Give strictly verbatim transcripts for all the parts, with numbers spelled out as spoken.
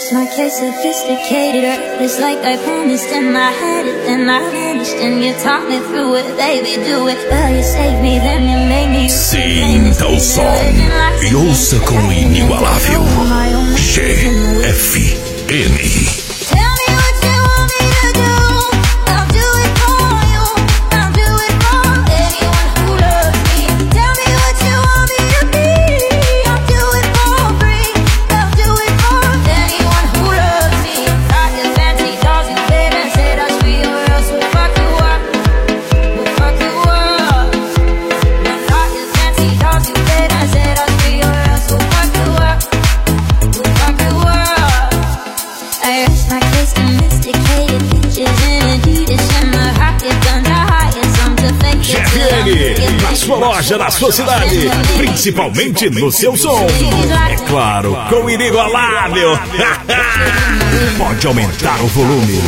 It's my case, sophisticated. It's like I promised in my head it, then I vanished and you taught me through it, baby, do it. Well, you saved me, then you made me. Sinta o som e ouça com o inigualável G F N. Na sua loja, na sua cidade, principalmente no seu som. É claro, com o inigualável. Pode aumentar o volume.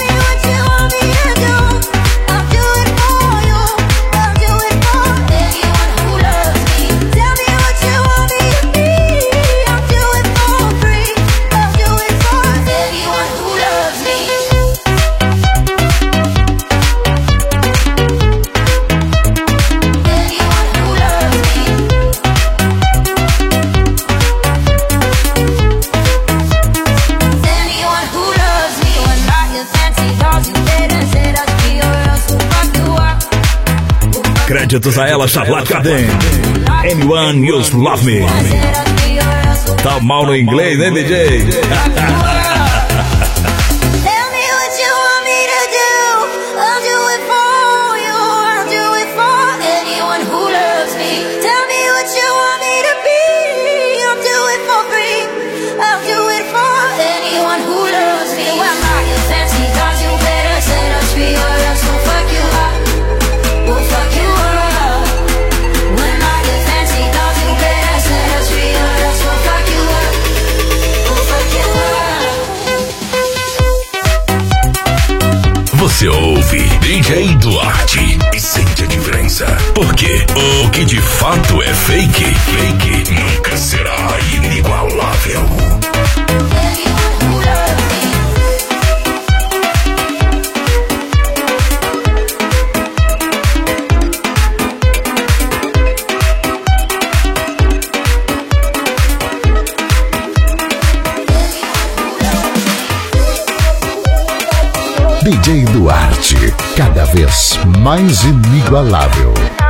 Créditos a ela, Charlotte Cardin. Anyone Use Love Me. Tá mal no inglês, né, D J? Você ouve D J Duarte e sente a diferença. Porque o que de fato é fake, fake nunca será inigualável. D J Duarte, cada vez mais inigualável.